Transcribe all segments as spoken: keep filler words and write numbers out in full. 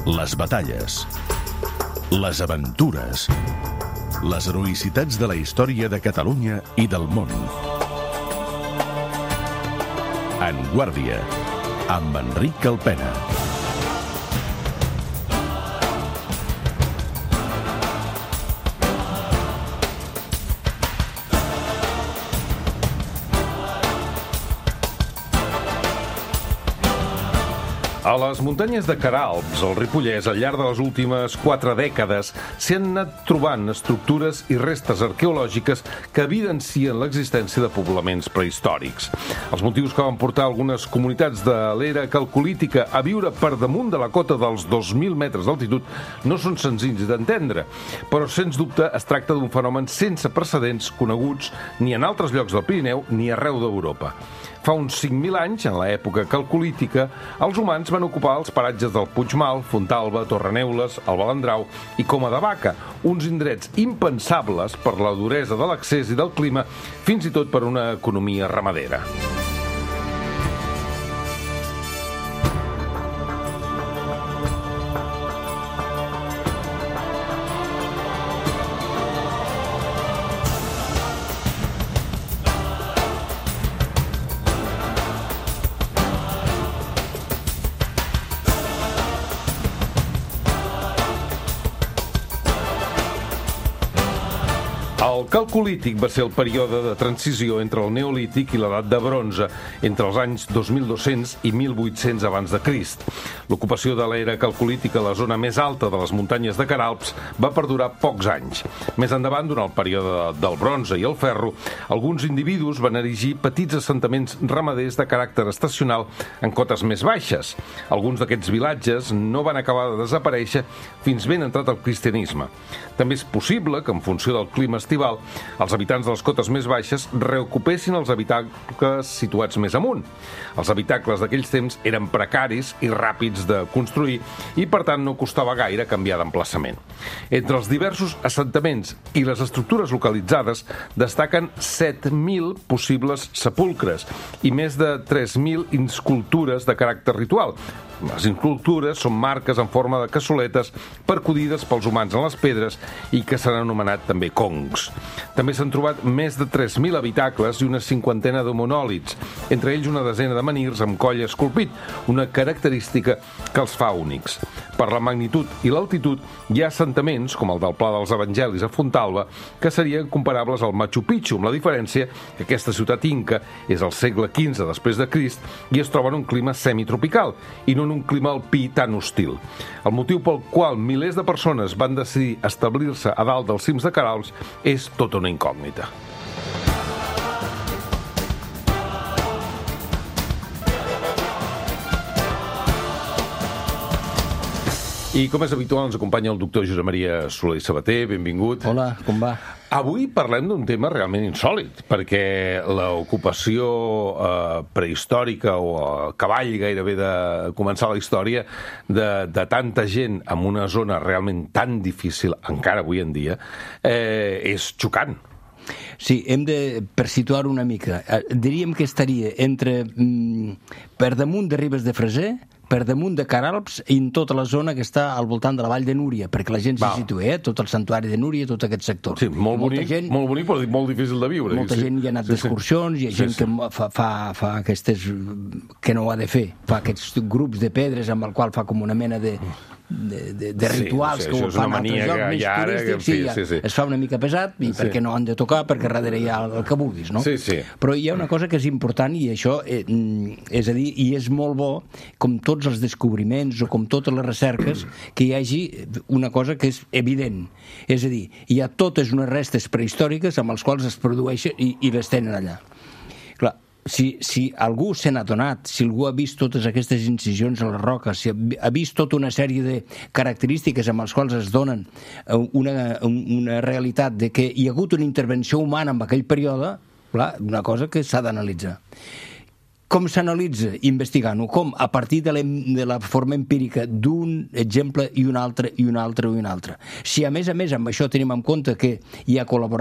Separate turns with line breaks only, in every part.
les batalles, les aventures, les heroïcitats de la història de Catalunya i del món. En Guàrdia, amb Enric Calpena.
A les muntanyes de Queralbs, al Ripollès, al llarg de les últimes quatre dècades, s'hi han anat trobant estructures i restes arqueològiques que evidencien l'existència de poblaments prehistòrics. Els motius que van portar algunes comunitats de l'era calcolítica a viure per damunt de la cota dels dos mil metres d'altitud no són senzills d'entendre, però sens dubte es tracta d'un fenomen sense precedents coneguts ni en altres llocs del Pirineu ni arreu d'Europa. Fa uns cinc mil anys, en l'època calcolítica, els humans van ocupar els paratges del Puigmal, Fontalba, Torreneules, el Balandrau i Coma de Vaca, uns indrets impensables per la duresa de l'accés i del clima, fins i tot per una economia ramadera. El calcolític va ser el període de transició entre el neolític i l'edat de bronze, entre els anys dos mil dos-cents i mil vuit-cents abans de Crist. L'ocupació de l'era calcolítica a la zona més alta de les muntanyes de Queralbs va perdurar pocs anys. Més endavant, durant el període del bronze i el ferro, alguns individus van erigir petits assentaments ramaders de caràcter estacional en cotes més baixes. Alguns d'aquests vilatges no van acabar de desaparèixer fins ben entrat el cristianisme. També és possible que, en funció del clima estival, els habitants de les cotes més baixes reocupessin els habitacles situats més amunt. Els habitacles d'aquells temps eren precaris i ràpids de construir i, per tant, no costava gaire canviar d'emplaçament. Entre els diversos assentaments i les estructures localitzades destaquen set mil possibles sepulcres i més de tres mil inscultures de caràcter ritual. Les inscultures són marques en forma de cassoletes percudides pels humans en les pedres i que s'han anomenat també congs. També s'han trobat més de tres mil habitacles i una cinquantena de monòlits, entre ells una desena de menhirs amb coll esculpit, una característica que els fa únics. Per la magnitud i l'altitud hi ha assentaments, com el del Pla dels Evangelis a Fontalba, que serien comparables al Machu Picchu, amb la diferència que aquesta ciutat inca és al segle quinze després de Crist i es troba en un clima semitropical i no en un clima alpí tan hostil. El motiu pel qual milers de persones van decidir establir-se a dalt dels cims de Queralbs és tota una incògnita. I com és habitual ens acompanya el doctor Josep Maria Soler i Sabater, benvingut.
Hola, com va?
Avui parlem d'un tema realment insòlit, perquè l'ocupació eh, prehistòrica o a cavall gairebé de començar la història de, de tanta gent en una zona realment tan difícil, encara avui en dia, eh, és xocant.
Sí, hem de, per situar-ho una mica, diríem que estaria entre mm, per damunt de Ribes de Freser, per damunt de Queralbs i en tota la zona que està al voltant de la Vall de Núria, perquè la gent s'hi situa, eh? Tot el santuari de Núria, tot aquest sector.
Sí, molt bonic, gent, molt bonic, però molt difícil de viure.
Molta
sí.
gent hi ha anat
sí,
d'excursions, hi ha
sí,
gent
sí.
que fa, fa, fa aquestes... que no ho ha de fer, fa aquests grups de pedres amb el qual fa com una mena de... de, de, de rituals
sí,
que ho fan altres llocs més turístics i ja, sí, sí. es fa una mica pesat i sí. perquè no han de tocar, perquè darrere hi ha el que vulguis, no?
Sí, sí.
Però hi ha una cosa que és important i això eh, és a dir, i és molt bo com tots els descobriments o com totes les recerques que hi hagi una cosa que és evident, és a dir, hi ha totes unes restes prehistòriques amb les quals es produeixen i, i les tenen allà. Clar, Si, si algú se n'ha donat, si algú ha vist totes aquestes incisions a la roca, si ha vist tota una sèrie de característiques amb les quals es donen una, una realitat de que hi ha hagut una intervenció humana en aquell període, clar, una cosa que s'ha d'analitzar. Com s'analitza? Investigant-ho. Com? A partir de la, de la forma empírica d'un exemple i un altre, i un altre, i un altre. Si a més a més amb això tenim en compte que hi ha col·laborat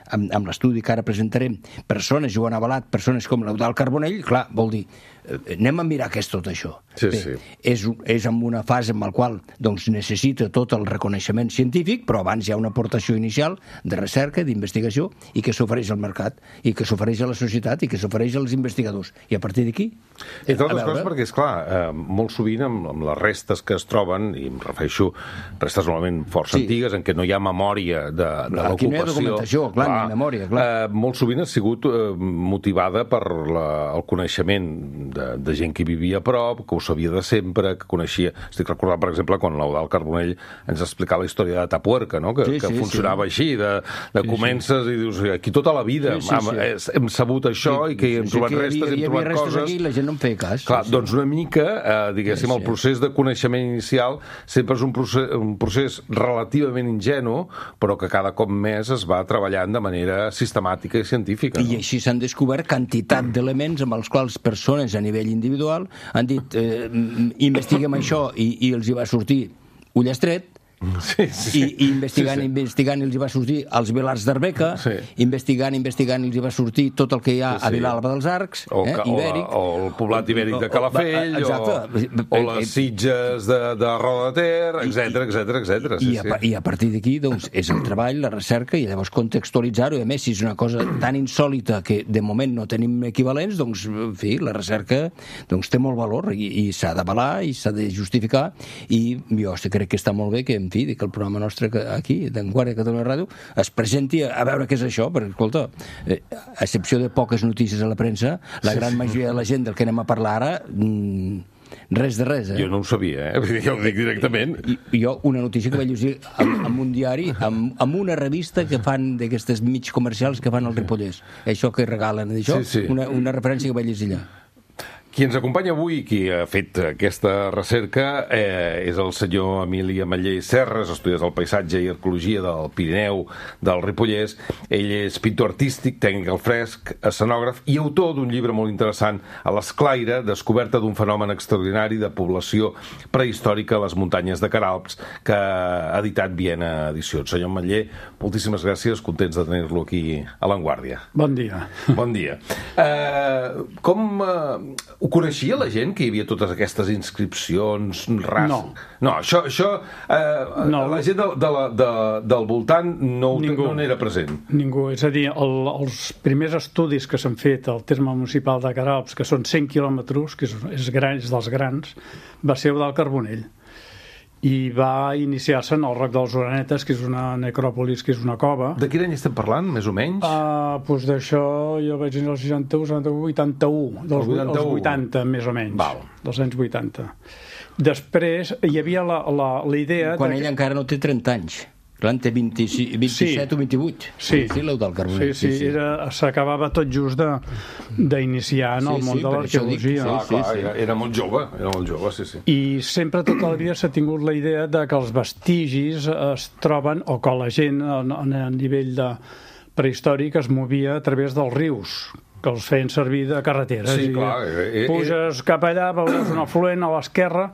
amb, amb l'estudi que ara presentarem, persones, Joan Avalat, persones com l'Eudald Carbonell, clar, vol dir, anem a mirar què és tot això.
Sí,
Bé,
sí.
És, és en una fase en la qual doncs, necessita tot el reconeixement científic, però abans hi ha una aportació inicial de recerca, d'investigació, i que s'ofereix al mercat, i que s'ofereix a la societat, i que s'ofereix als investigadors. I a partir d'aquí...
Entre altres coses perquè, esclar, eh, molt sovint amb, amb les restes que es troben, i em refereixo restes normalment força
Sí.
antigues, en què no hi ha memòria de, de l'ocupació...
Aquí no hi ha documentació, clar, ni memòria, clar.
Eh, molt sovint ha sigut eh, motivada per la, el coneixement de, de gent que hi vivia a prop, que ho sabia de sempre, que coneixia... Estic recordant, per exemple, quan l'Eudald Carbonell ens explicava la història de Tapuerca, no? que,
Sí,
que
sí,
funcionava
sí.
així, de, de
Sí,
comences i dius, aquí tota la vida
Sí, sí,
hem,
sí.
hem sabut això
Sí,
i que hi hem
sí,
trobat
que hi
restes,
havia,
hem
hi havia
trobat
restes
coses...
aquí i la gent no en feia cas.
Clar,
Sí, sí.
doncs una mica, eh, diguéssim,
Sí, sí.
el procés de coneixement inicial sempre és un procés, un procés relativament ingenu, però que cada cop més es va treballant de manera sistemàtica i científica.
I
No?
així s'han descobert quantitat d'elements amb els quals persones a nivell individual han dit eh, investiguem això i, i els hi va sortir ullestret,
Sí, sí.
i, i investigant,
Sí, sí.
investigant els hi va sortir els Vilars d'Arbeca,
Sí.
investigant, investigant els hi va sortir tot el que hi ha
Sí, sí.
a Vilalba dels Arcs,
O,
eh,
ca- o, la,
ibèric.
o el poblat ibèric de Calafell,
Exacte.
o, o les Sitges de, de Roda de Ter, etc etc etc. Sí,
I, a, pa-
sí.
I a partir d'aquí doncs, és el treball, la recerca, i llavors contextualitzar-ho. I a més, si és una cosa tan insòlita que de moment no tenim equivalents, doncs, en fi, la recerca doncs, té molt valor i, i s'ha d'avalar i s'ha de justificar. I jo crec que està molt bé que, en fi, que el programa nostre que aquí, d'Enguarda de Catalunya Ràdio, es presenti a, a veure què és això, perquè, escolta, eh, a excepció de poques notícies a la premsa, la
Sí,
gran
sí.
majoria de la gent del que anem a parlar ara... Mm, res de res, eh?
Jo no ho sabia, eh? Jo ho dic directament.
I, jo una notícia que vaig llegir amb, amb un diari, amb, amb una revista que fan d'aquestes mig comercials que fan al Ripollès. Això que regalen, això,
Sí, sí.
Una, una referència que vaig llegir allà.
Qui ens acompanya avui, qui ha fet aquesta recerca, eh, és el senyor Emili Ametller Serres, estudiós del paisatge i arqueologia del Pirineu, del Ripollès. Ell és pintor artístic, tècnic al fresc, escenògraf i autor d'un llibre molt interessant, A l'Esclaire, descoberta d'un fenomen extraordinari de població prehistòrica a les muntanyes de Queralbs, que ha editat Viena Edicions. Senyor Ametller, moltíssimes gràcies, contents de tenir-lo aquí a l'Avantguàrdia.
Bon dia.
Bon dia. Eh, com... Eh, ho coneixia la gent, que hi havia totes aquestes inscripcions ras...
No.
No, això... això eh,
No.
La gent de, de la, de, del voltant no,
Ningú.
no n'era present.
Ningú. És a dir, el, els primers estudis que s'han fet al terme municipal de Queralbs, que són cent quilòmetres, que és, és, gran, és dels grans, va ser Eudald Carbonell. I va iniciar-se en el Roc dels Orenetes, que és una necròpolis, que és una cova.
De quin any estem parlant, més o menys?
Uh, doncs d'això jo vaig dir el seixanta-u, setanta-u, vuitanta-u, dels
El vuitanta-u.
els vuitanta, més o menys,
Val.
dels anys vuitanta. Després hi havia la, la, la idea...
Quan
de
ell encara no té trenta anys. Clar, en té vint-i-sis, vint-i-set
Sí.
o vint-i-vuit.
Sí,
Sí, l'Eudald Carbonell.
sí, sí, era- s'acabava tot just de- d'iniciar en
Sí,
el món
sí,
de
per això dic,
l'arqueologia.
sí.
Ah, clar, era, era molt jove, era molt jove, sí, sí.
I sempre tota la vida s'ha tingut la idea de que els vestigis es troben, o que la gent a, a nivell de prehistòric es movia a través dels rius, que els feien servir de carreteres.
Sí,
I
clar, eh, eh,
puges cap allà, veuràs un afluent a l'esquerra,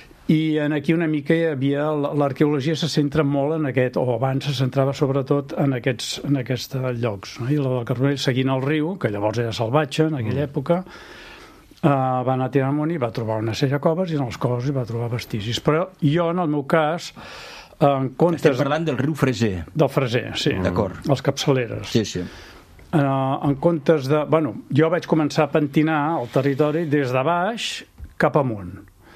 i en aquí una mica hi havia... L'arqueologia se centra molt en aquest, o abans se centrava sobretot en aquests, en aquests llocs. No? I la del Carbonell, seguint el riu, que llavors era salvatge en aquella mm. època, uh, va anar tirant amunt i va trobar una sèrie de coves, i en les coves hi va trobar vestigis. Però jo, en el meu cas, en comptes...
Estem parlant del riu Freser.
Del Freser, sí.
D'acord.
Els capçaleres.
Sí, sí.
Uh, en comptes de... Bueno, jo vaig començar a pentinar el territori des de baix cap amunt.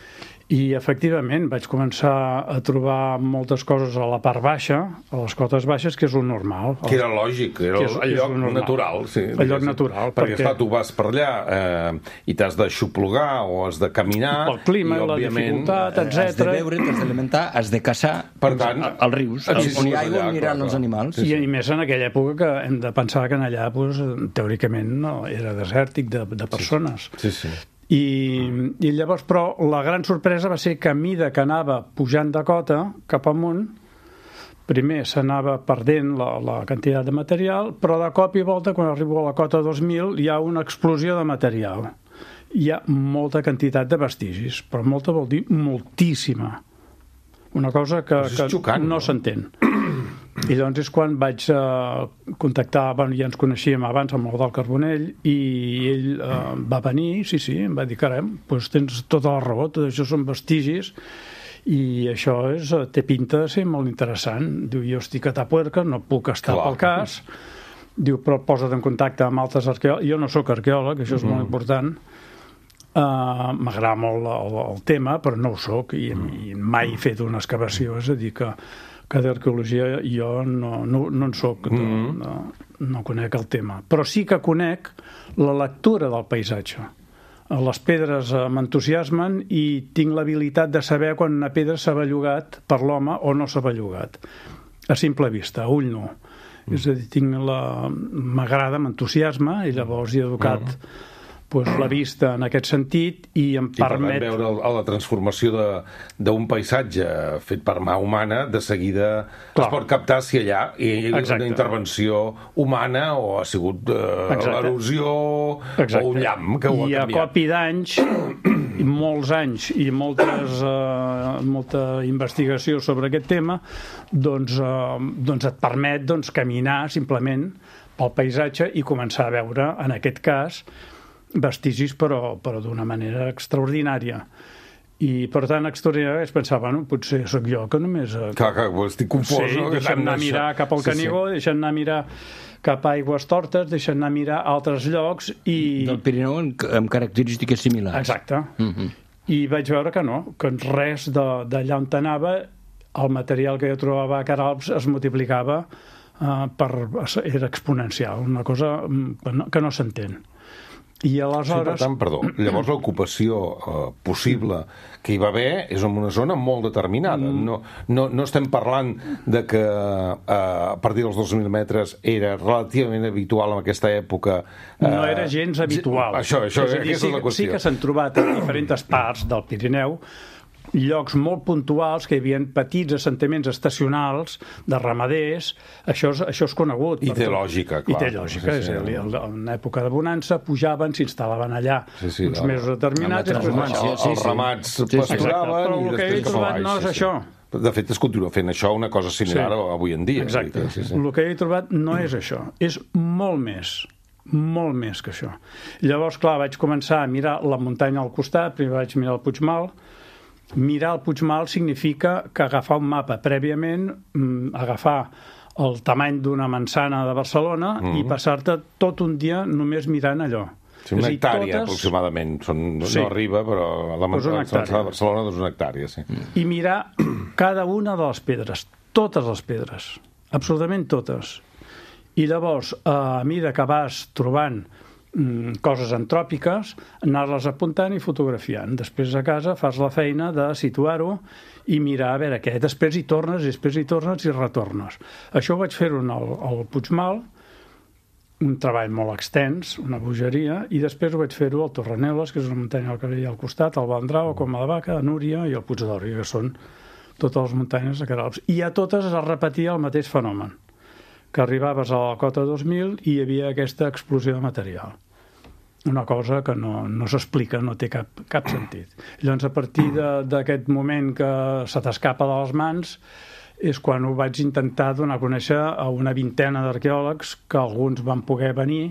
I, efectivament, vaig començar a trobar moltes coses a la part baixa, a les cotes baixes, que és un normal.
Que era lògic, era
Que és-
el
és
lloc
lo normal.
natural. Sí,
El lloc natural,
Perquè,
perquè-
esclar, tu vas per allà eh, i t'has d'aixoplugar o has de caminar...
El clima,
i,
la
òbviament,
dificultat,
Has de
etcètera.
beure, t'has d'alimentar, has de caçar
Per tant,
als rius,
sí,
on hi ha
allà,
aigua on aniran
clar,
els
clar.
animals.
I, I més en aquella època que hem de pensar que en allà, doncs, teòricament, no, era desèrtic de, de persones.
Sí, sí.
I, I llavors, però, la gran sorpresa va ser que a mida que anava pujant de cota cap amunt, primer s'anava perdent la, la quantitat de material, però de cop i volta, quan arribo a la cota dos mil, hi ha una explosió de material. Hi ha molta quantitat de vestigis, però molta vol dir moltíssima. Una cosa que,
Però és
que
xocant,
no,
no?
s'entén. I llavors és quan vaig uh, contactar, bueno, ja ens coneixíem abans amb el del Carbonell, i ell uh, va venir, sí, sí, em va dir, caram, doncs tens tota la raó, tot això són vestigis, i això és, té pinta de ser molt interessant. Diu, jo estic a Tapuerca, no puc estar Clar. pel cas. Diu, però posa't en contacte amb altres arqueòlegs. Jo no sóc arqueòleg, això és mm. molt important. Uh, m'agrada molt el, el tema, però no ho soc, i, i mai he fet una excavació, és a dir, que, que d'arqueologia jo no, no, no en soc, mm. no, no conec el tema. Però sí que conec la lectura del paisatge. Les pedres m'entusiasmen i tinc l'habilitat de saber quan una pedra s'ha bellugat per l'home o no s'ha bellugat. A simple vista, a ull no. Mm. És a dir, tinc la... m'agrada, m'entusiasma, i llavors he educat mm. pues, la vista en aquest sentit i em
I
permet...
I per tant, veure la transformació d'un paisatge fet per mà humana, de seguida Clar. es pot captar si allà hi ha Exacte. una intervenció humana o ha sigut uh, l'erosió o un llamp que ho ha
I
canviat.
I a cop i d'anys, i molts anys i moltes, uh, molta investigació sobre aquest tema, doncs, uh, doncs et permet doncs, caminar simplement pel paisatge i començar a veure, en aquest cas, vestigis, però, però d'una manera extraordinària. I, per tant, extraordinària, es pensava, bueno, potser sóc jo que només...
Clar, clar, estic confós,
sí,
no?
deixem anar a mirar cap al Canigó, sí, sí. deixem anar a mirar cap a Aigües Tortes, deixem anar a mirar a altres llocs i...
Del Pirineu amb característiques similars.
Exacte.
Uh-huh.
I vaig veure que no, que res d'allà on anava, el material que jo trobava a Caralps es multiplicava, uh, per, era exponencial, una cosa que no, que no s'entén. I aleshores...
Sí, per tant, perdó, llavors l'ocupació eh, possible que hi va haver és en una zona molt determinada. Mm. No, no, no estem parlant de que eh, a partir dels dos mil metres era relativament habitual en aquesta època...
Eh, no era gens habitual.
Això, això,
és a dir,
aquesta
sí,
és la qüestió.
Sí que s'han trobat en diferents parts del Pirineu llocs molt puntuals que hi havia petits assentaments estacionals de ramaders, això és, això és conegut.
I té lògica, clar.
I té lògica, sí, sí, és a dir, en època de bonança pujaven, s'instal·laven allà sí, sí, uns no, mesos determinats.
Els, els, els, els ramats sí, sí, pasturaven
però el que he trobat no és això.
De fet, es continua fent això, una cosa similar sí. avui en dia.
Exacte. Sí, sí. El que he trobat no és això, és molt més, molt més que això. Llavors, clar, vaig començar a mirar la muntanya al costat, primer vaig mirar el Puigmal. Mirar el Puigmal significa que agafar un mapa prèviament, agafar el tamany d'una manzana de Barcelona mm-hmm. i passar-te tot un dia només mirant allò.
Sí, una hectàrea, totes... aproximadament. Són,
sí.
No arriba, però la manzana
pues
de Barcelona és una hectàrea, sí.
I mirar cada una de les pedres, totes les pedres, absolutament totes. I llavors, a mesura que vas trobant coses antròpiques, anar-les apuntant i fotografiant. Després a casa fas la feina de situar-ho i mirar a veure què. Després hi tornes, després hi tornes i retornes. Això ho vaig fer-ho al, al Puigmal, un treball molt extens, una bogeria, i després ho vaig fer-ho al Torreneles, que és una muntanya que hi ha al costat, al Vandrau, com a la Vaca, a Núria i al Puig d'Orri, que són totes les muntanyes de Caralps. I a totes es repetia el mateix fenomen, que arribaves a la cota dos mil i hi havia aquesta explosió de material. Una cosa que no, no s'explica, no té cap, cap sentit. Llavors, a partir d'aquest moment que se t'escapa de les mans, és quan ho vaig intentar donar a conèixer a una vintena d'arqueòlegs, que alguns van poder venir,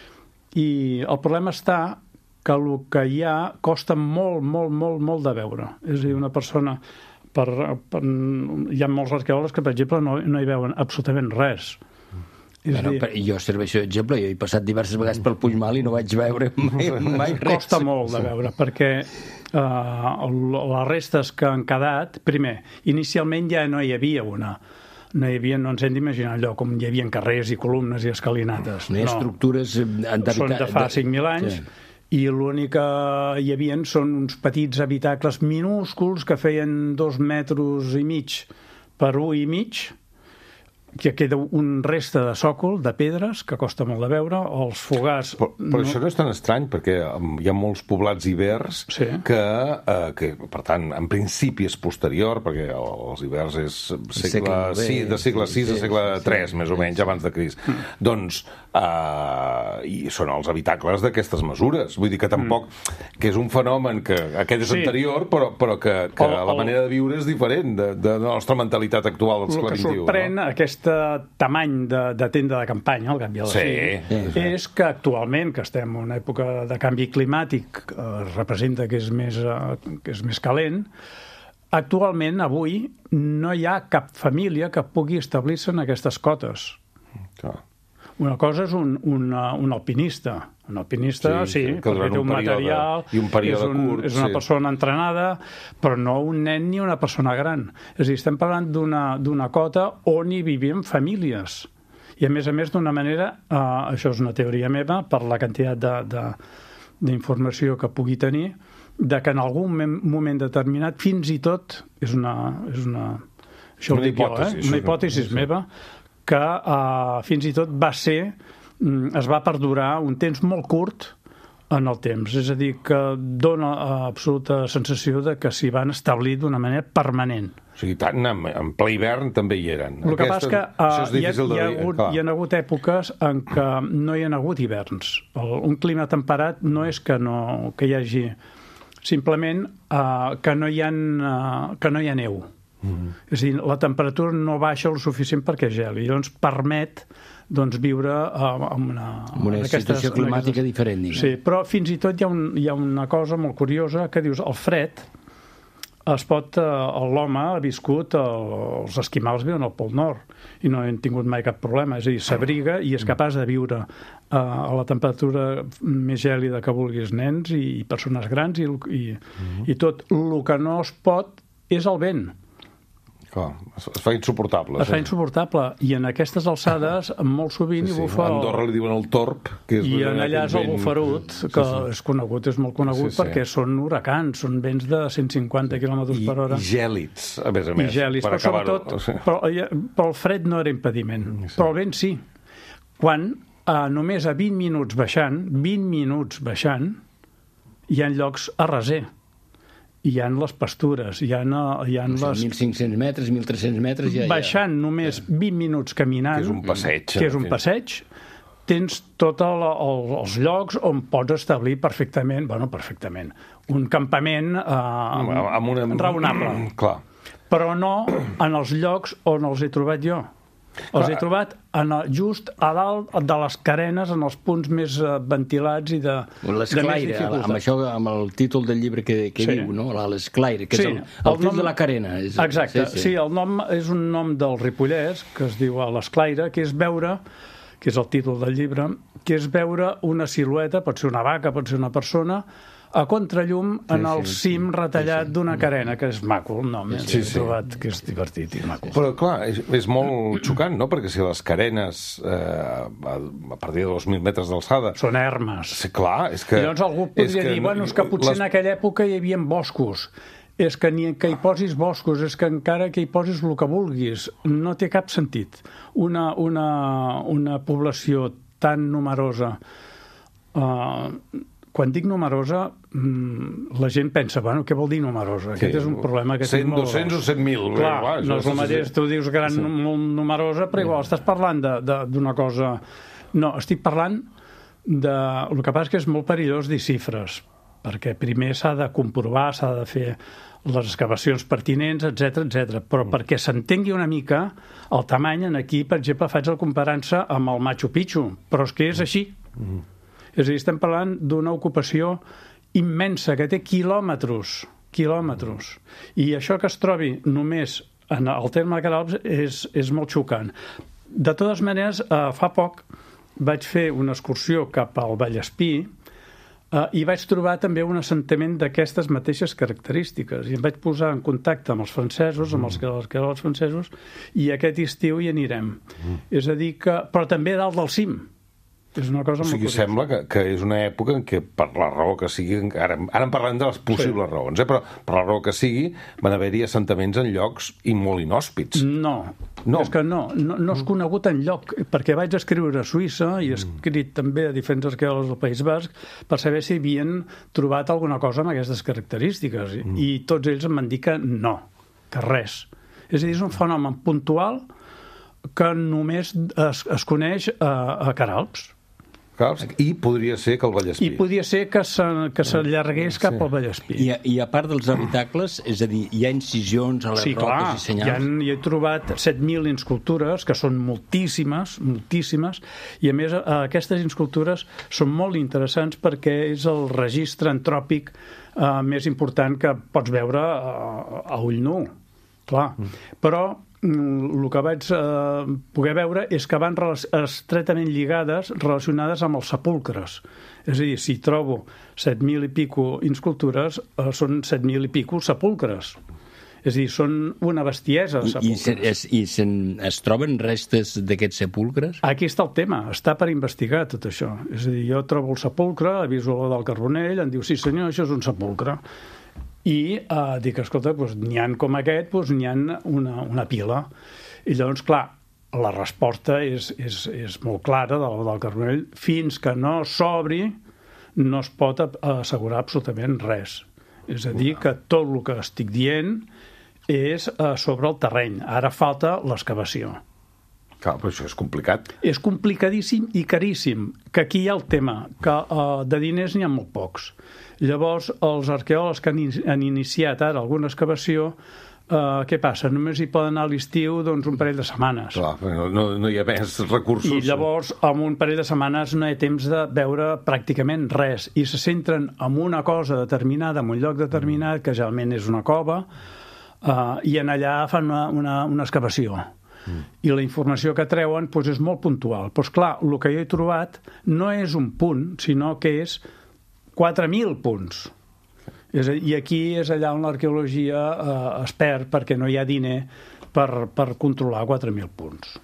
i el problema està que el que hi ha costa molt, molt, molt, molt de veure. És a dir, una persona... Per, per, hi ha molts arqueòlegs que, per exemple, no, no hi veuen absolutament res.
Bueno, dir... Jo serveixo d'exemple, jo he passat diverses vegades pel Puigmal i no vaig veure mai, mai res.
Costa molt de veure, perquè uh, les restes que han quedat, primer, inicialment ja no hi havia una, no hi havia, no ens hem d'imaginar allò com hi havia carrers i columnes i escalinates.
No hi ha no. estructures d'habitatge.
Són de fa cinc mil anys, sí. I l'únic que hi havia són uns petits habitacles minúsculs que feien dos metres i mig per un i mig, que queda un reste de sòcol, de pedres, que costa molt de veure, o els fogars...
Però, però no... això no és tan estrany, perquè hi ha molts poblats ibers
sí.
que, eh, que, per tant, en principi és posterior, perquè els ibers és segle, sí, de segle sis sí, a segle tres, sí, més o menys, sí. abans de Crist. Mm. Doncs, eh, i són els habitacles d'aquestes mesures. Vull dir que tampoc... Mm. que és un fenomen que aquest és sí. anterior, però, però que, que el, la manera de viure és diferent de, de la nostra mentalitat actual del segle vint-i-u.
El que sorprèn, no? aquesta aquest tamany de, de tenda de campanya, al cap i a la
Sí,
fi,
sí.
és que actualment, que estem en una època de canvi climàtic, eh, representa que és més, eh, que és més calent, actualment, avui, no hi ha cap família que pugui establir-se en aquestes cotes.
Clar.
Una cosa és un, un, un alpinista. Un alpinista, sí,
Sí,
sí
que
perquè
durant
té
un
un
període-
material,
i un període
és, un,
curt,
és una
sí.
persona entrenada, però no un nen ni una persona gran. És a dir, estem parlant d'una d'una cota on hi vivien famílies. I, a més a més, d'una manera, eh, això és una teoria meva, per la quantitat de, de, d'informació que pugui tenir, de que en algun mem- moment determinat, fins i tot, és una... És una això ho
Una
dic jo,
hipòtesi,
eh?
sí,
Una
no?
hipòtesi
Sí.
meva, que uh, fins i tot va ser, mm, es va perdurar un temps molt curt en el temps. És a dir, que dona uh, absoluta sensació de que s'hi van establir d'una manera permanent.
O sigui, tant en, en ple hivern també hi eren.
El que passa és que uh,
això és
hi, ha,
difícil
hi, ha
de dir,
hagut,
clar.
hi ha hagut èpoques en què no hi ha hagut hiverns. El, un clima temperat no és que, no, que hi hagi... Simplement uh, que, no hi ha, uh, que no hi ha neu. Mm-hmm. És a dir, la temperatura no baixa el suficient perquè geli, i llavors permet doncs, viure uh, en una,
Amb una
en aquestes,
situació climàtica
en aquestes...
diferent, diguem.
Sí, però fins i tot hi ha, un, hi ha una cosa molt curiosa que dius, el fred es pot, uh, l'home ha viscut, uh, els esquimals viuen al Pol Nord i no han tingut mai cap problema, és a dir, s'abriga i és capaç de viure uh, a la temperatura més gèlida que vulguis, nens i, i persones grans, i, i, mm-hmm. i tot el que no es pot és el vent.
Clar, es, es fa insuportable.
Es fa insuportable, i en aquestes alçades molt sovint
Sí,
hi
sí.
bufa...
A Andorra li diuen el torb, que és...
I en allà és el
vent-
bufarut, que
Sí, sí.
és conegut, és molt conegut,
Sí, sí.
perquè són huracans, són vents de cent cinquanta quilòmetres
I,
per hora.
I gèlids, a més a
I
més.
gelis,
per
però
acabar-ho.
sobretot,
Sí.
però, però el fred no era impediment, però el vent sí. Quan eh, només a vint minuts baixant, vint minuts baixant, hi ha llocs a reser. Hi ha les pastures, hi ha, hi ha
O sigui,
les...
mil cinc-cents metres, mil tres-cents metres... Ja,
Baixant només vint minuts caminant...
Que és un passeig.
Que és un passeig, tens tots el, el, els llocs on pots establir perfectament, bueno, perfectament, un campament eh,
Amb una...
raonable.
Clar.
Però no en els llocs on els he trobat jo. Els he trobat en el, just a dalt de les carenes, en els punts més uh, ventilats i de, de més
L'esclaire,
dificultat.
amb això, amb el títol del llibre que, que
Sí.
diu, no? L'esclaire, que
Sí,
és el,
el
el fill
nom-
de la carena. És,
Exacte, sí, sí. sí, el nom és un nom del Ripollès, que es diu a l'Esclaire, que és veure, que és el títol del llibre, que és veure una silueta, pot ser una vaca, pot ser una persona, a contrallum en el cim retallat d'una carena, que és maco el nom, eh?
Sí,
He
sí.
trobat que és divertit i maco.
Però, clar, és, és molt xocant, no? Perquè si les carenes, eh, a, a partir de dos mil metres d'alçada...
Són ermes.
Sí, clar, és que...
I llavors algú podria dir, bueno, és que potser en aquella època hi havia boscos. És que ni que hi posis boscos, és que encara que hi posis el que vulguis, no té cap sentit. Una, una, una població tan numerosa... Eh, quan dic numerosa, la gent pensa, bueno, què vol dir numerosa? Aquest és un problema que
cent,
tinc molt...
dos-cents o cent mil.
Clar,
Uah,
no és el mateix, tu dius gran, molt numerosa, però igual estàs parlant de- de- d'una cosa... No, estic parlant de... El que passa és que és molt perillós dir xifres, perquè primer s'ha de comprovar, s'ha de fer les excavacions pertinents, etcètera, etcètera. Però perquè s'entengui una mica el tamany, en aquí, per exemple, faig el comparant-se amb el Machu Picchu, però és que és així. És a dir, estem parlant d'una ocupació immensa, que té quilòmetres, quilòmetres. I això que es trobi només en el terme de Queralbs és, és molt xocant. De totes maneres, eh, fa poc vaig fer una excursió cap al Vallespí eh, i vaig trobar també un assentament d'aquestes mateixes característiques. I em vaig posar en contacte amb els francesos, amb els Queralbs francesos, i aquest estiu hi anirem. Mm. És a dir que... Però també dalt del cim. És una cosa
O sigui,
molt curiosa.
sembla que, que és una època en què, per la raó que sigui, ara, ara en parlem de les possibles sí. raons, eh? Però per la raó que sigui, van haver-hi assentaments en llocs i molt inhòspits.
No,
No.
és que no, no, no és conegut en lloc, perquè vaig escriure a Suïssa i he escrit també a diferents arqueòlegs del País Basc per saber si havien trobat alguna cosa amb aquestes característiques. Mm. I tots ells em van dir que no, que res. És a dir, és un fenomen puntual que només es, es coneix a, a Queralbs.
I podria ser que el Vallespir.
I podria ser que s'allargués cap al Vallespir.
I, I a part dels habitacles, és a dir, hi ha incisions a les
sí,
roques
clar,
i senyals?
Sí, clar, hi he trobat set mil inscultures, que són moltíssimes, moltíssimes, i a més aquestes inscultures són molt interessants perquè és el registre antròpic eh, més important que pots veure a, a ull nu, clar. Mm. Però el que vaig eh, poder veure és que van estretament lligades, relacionades amb els sepulcres. És a dir, si trobo set mil i pico inscultures, eh, són set mil i pico sepulcres. És a dir, són una bestiesa, sepulcres.
I, i, i se, es troben restes d'aquests sepulcres?
Aquí està el tema, està per investigar tot això. És a dir, jo trobo el sepulcre, aviso la del Carbonell, em diu, sí senyor, això és un sepulcre. I eh, dic, escolta, doncs, n'hi ha com aquest, doncs, n'hi ha una, una pila. I llavors, clar, la resposta és, és, és molt clara del, del Carbonell. Fins que no s'obri, no es pot assegurar absolutament res. És a dir, que tot el que estic dient és eh, sobre el terreny. Ara falta l'excavació.
Clar, però això és complicat.
És complicadíssim i caríssim, que aquí hi ha el tema, que eh, de diners n'hi ha molt pocs. Llavors, els arqueòlegs que han, han iniciat ara alguna excavació, eh, què passa? Només hi poden anar a l'estiu doncs, un parell de setmanes.
Clar, no, no hi ha més recursos.
I llavors, en un parell de setmanes no hi ha temps de veure pràcticament res. I se centren en una cosa determinada, en un lloc determinat, que generalment és una cova, eh, i en allà fan una, una, una excavació. Mm. I la informació que treuen doncs, és molt puntual. Però, clar, el que jo he trobat no és un punt, sinó que és quatre mil punts. És a, I aquí és allà on l'arqueologia eh, es perd perquè no hi ha diner per, per controlar quatre mil punts.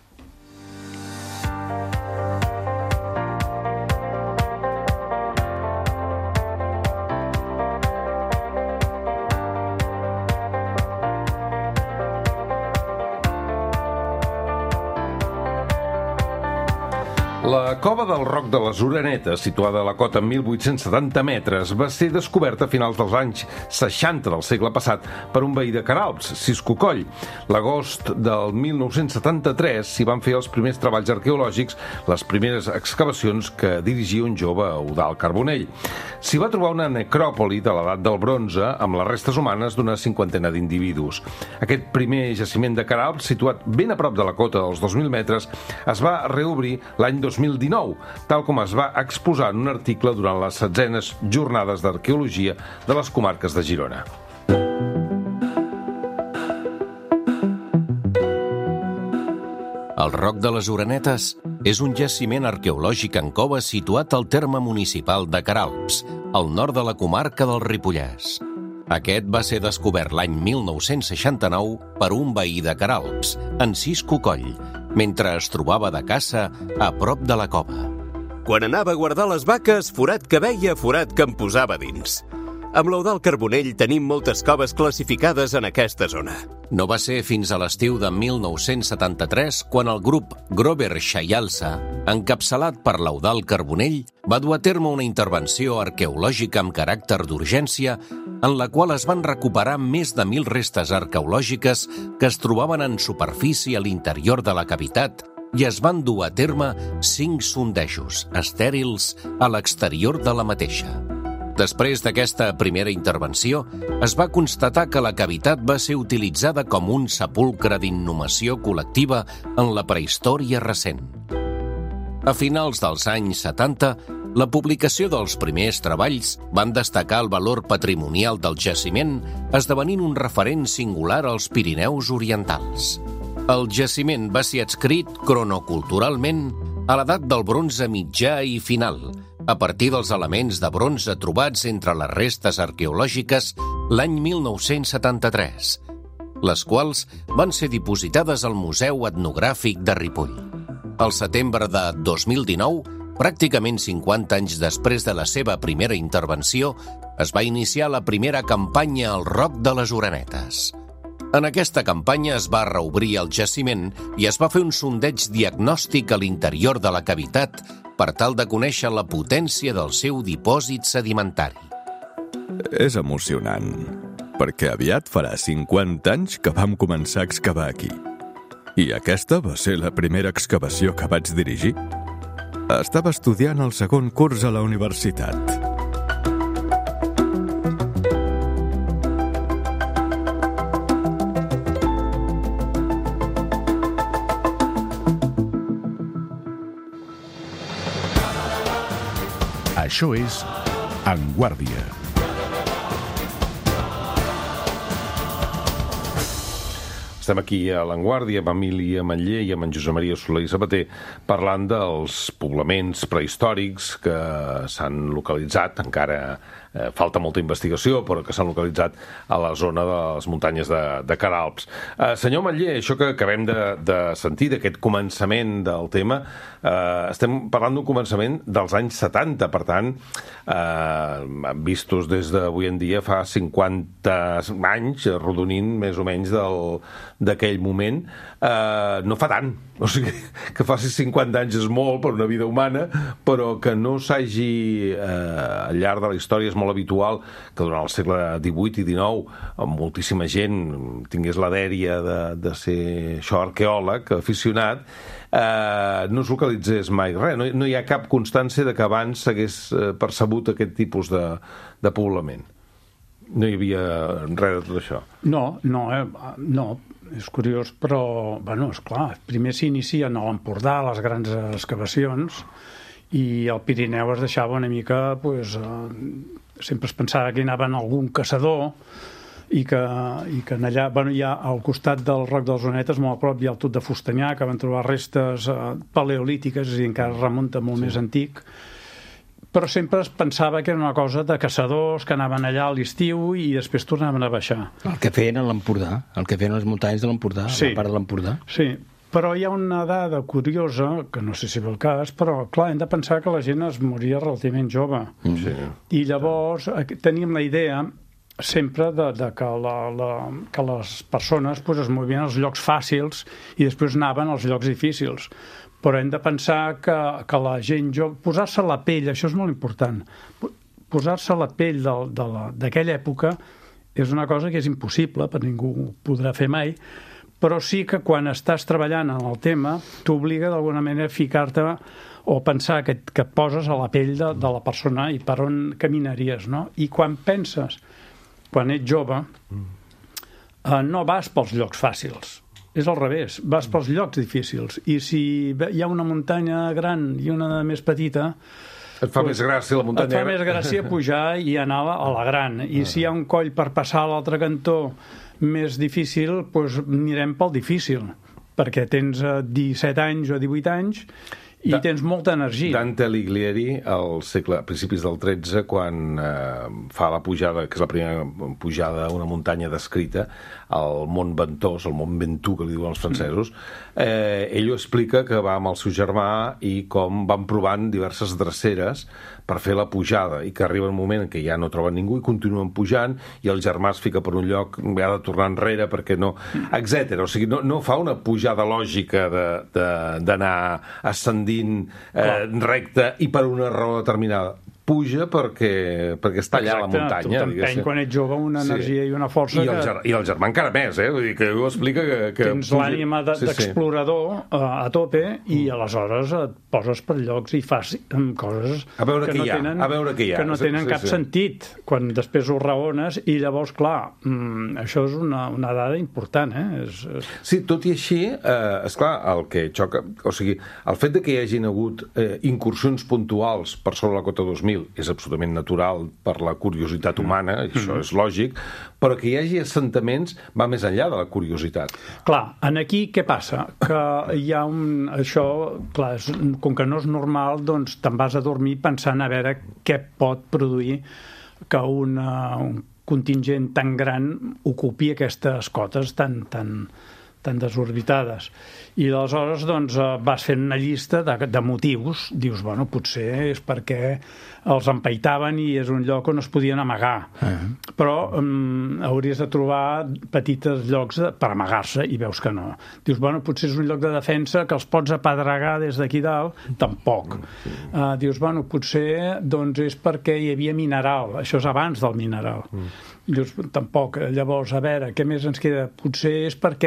La cova del Roc de les Orenetes, situada a la cota en mil vuit-cents setanta metres, va ser descoberta a finals dels anys seixanta del segle passat per un veí de Queralbs, Cisco Coll. L'agost del mil nou-cents setanta-tres s'hi van fer els primers treballs arqueològics, les primeres excavacions que dirigia un jove Eudald Carbonell. S'hi va trobar una necròpoli de l'edat del bronze amb les restes humanes d'una cinquantena d'individus. Aquest primer jaciment de Queralbs, situat ben a prop de la cota dels dos mil metres, es va reobrir l'any dos mil dinou, tal com es va exposar en un article durant les setzenes jornades d'arqueologia de les comarques de Girona.
El Roc de les Orenetes és un jaciment arqueològic en cova situat al terme municipal de Queralbs, al nord de la comarca del Ripollès. Aquest va ser descobert l'any mil nou-cents seixanta-nou per un veí de Queralbs, en Cisco Coll, mentre es trobava de caça a prop de la cova.
Quan anava a guardar les vaques, forat que veia, forat que em posava dins. Amb l'Eudald Carbonell tenim moltes coves classificades en aquesta zona.
No va ser fins a l'estiu de mil nou-cents setanta-tres quan el grup Grover Xaialsa, encapçalat per l'Eudald Carbonell, va dur a terme una intervenció arqueològica amb caràcter d'urgència en la qual es van recuperar més de mil restes arqueològiques que es trobaven en superfície a l'interior de la cavitat i es van dur a terme cinc sondejos estèrils a l'exterior de la mateixa. Després d'aquesta primera intervenció, es va constatar que la cavitat va ser utilitzada com un sepulcre d'inhumació col·lectiva en la prehistòria recent. A finals dels anys setanta, la publicació dels primers treballs van destacar el valor patrimonial del jaciment, esdevenint un referent singular als Pirineus orientals. El jaciment va ser adscrit cronoculturalment a l'edat del bronze mitjà i final, a partir dels elements de bronze trobats entre les restes arqueològiques l'any mil nou-cents setanta-tres, les quals van ser dipositades al Museu Etnogràfic de Ripoll. Al setembre de dos mil dinou, pràcticament cinquanta anys després de la seva primera intervenció, es va iniciar la primera campanya al Roc de les Orenetes. En aquesta campanya es va reobrir el jaciment i es va fer un sondeig diagnòstic a l'interior de la cavitat per tal de conèixer la potència del seu dipòsit sedimentari.
És emocionant, perquè aviat farà cinquanta anys que vam començar a excavar aquí. I aquesta va ser la primera excavació que vaig dirigir. Estava estudiant el segon curs a la universitat.
Això és En Guàrdia.
Estem aquí a l'Enguàrdia amb Emília Ametller i amb en Josep Maria Soler i Sabater parlant dels poblaments prehistòrics que s'han localitzat, encara eh, falta molta investigació, però que s'han localitzat a la zona de les muntanyes de, de Caralps. Eh, senyor Ametller, això que acabem de, de sentir, d'aquest començament del tema, eh, estem parlant d'un començament dels anys setanta, per tant, eh, vistos des d'avui en dia fa cinquanta anys, arrodonint més o menys del d'aquell moment, eh, no fa tant. O sigui, que faci cinquanta anys és molt per una vida humana, però que no s'hagi, eh, al llarg de la història és molt habitual que durant el segle divuit i dinou moltíssima gent tingués la dèria de, de ser això, arqueòleg, aficionat, eh, no es localitzés mai res. No, no hi ha cap constància de que abans s'hagués percebut aquest tipus de, de poblament. No hi havia res de tot això.
No, no, eh? no. És curiós, però, bueno, esclar, primer s'inicien a l'Empordà les grans excavacions i el Pirineu es deixava una mica, pues, eh, sempre es pensava que hi anaven algun caçador i que, i que allà, bueno, ja al costat del Roc dels Onetes, molt a prop, hi ha el Tut de Fustanyà, que van trobar restes eh, paleolítiques, és a dir, encara remunta molt sí. més antic, però sempre es pensava que era una cosa de caçadors que anaven allà a l'estiu i després tornaven a baixar.
El que feien a l'Empordà, el que feien a les muntanyes de l'Empordà,
sí.
la part de l'Empordà.
Sí, però hi ha una dada curiosa, que no sé si ve el cas, però clar, hem de pensar que la gent es moria relativament jove.
Sí.
I llavors teníem la idea sempre de, de que, la, la, que les persones pues, es movien als llocs fàcils i després anaven als llocs difícils. Però hem de pensar que, que la gent jove... Posar-se la pell, això és molt important. Posar-se la pell d'aquella època és una cosa que és impossible, perquè ningú ho podrà fer mai, però sí que quan estàs treballant en el tema t'obliga d'alguna manera a ficar-te o pensar que, que et poses a la pell de, de la persona i per on caminaries, no? I quan penses, quan ets jove, eh, no vas pels llocs fàcils. És al revés, vas pels llocs difícils i si hi ha una muntanya gran i una més petita
et fa pues, més gràcia la muntanya
et fa més gràcia pujar i anar a la gran i si hi ha un coll per passar a l'altre cantó més difícil, doncs anirem pel difícil perquè tens disset anys o divuit anys i da, tens molta energia.
Dante Alighieri, al segle, a principis del tretze, quan eh, fa la pujada, que és la primera pujada a una muntanya descrita, al Mont Ventós, el Mont Ventoux, que li diuen els francesos, eh, ell ho explica que va amb el seu germà i com van provant diverses dreceres per fer la pujada i que arriba un moment en què ja no troben ningú i continuen pujant i el germà es fica per un lloc, ha de tornar enrere perquè no... etcètera. O sigui, no, no fa una pujada lògica d'anar ascendint eh, recte i per una raó determinada. Puja perquè, perquè està allà. Exacte, a la muntanya.
Tu t'empeny quan ets jove una energia sí. i una força
I el, ger I el germà encara més, eh? Vull dir que ho explica que... que
tens l'ànima d'explorador de, sí, sí. a, a tope i aleshores et poses per llocs i fas coses
a veure
que,
que,
no
hi ha,
tenen,
a veure que, hi ha.
que no tenen sí, cap sí. sentit quan després ho raones i llavors, clar, mm, això és una, una dada important, eh? És, és...
Sí, tot i així, eh, esclar, el que xoca... O sigui, el fet de que hi hagin hagut eh, incursions puntuals per sobre la cota dos mil és absolutament natural per la curiositat humana, mm. això és lògic, però que hi hagi assentaments va més enllà de la curiositat.
Clar, en aquí què passa? Que hi ha un... Això, clar, és, com que no és normal, doncs te'n vas a dormir pensant a veure què pot produir que una, un contingent tan gran ocupi aquestes cotes tan... tan tan desorbitades. I aleshores doncs, vas fent una llista de, de motius. Dius, bueno, potser és perquè els empaitaven i és un lloc on es podien amagar. Uh-huh. Però um, hauries de trobar petits llocs de, per amagar-se i veus que no. Dius, bueno, potser és un lloc de defensa que els pots apedregar des d'aquí dalt. Tampoc. Uh, dius, bueno, potser doncs, és perquè hi havia mineral. Això és abans del mineral. Uh-huh. Dius, tampoc. Llavors, a veure, què més ens queda? Potser és perquè creien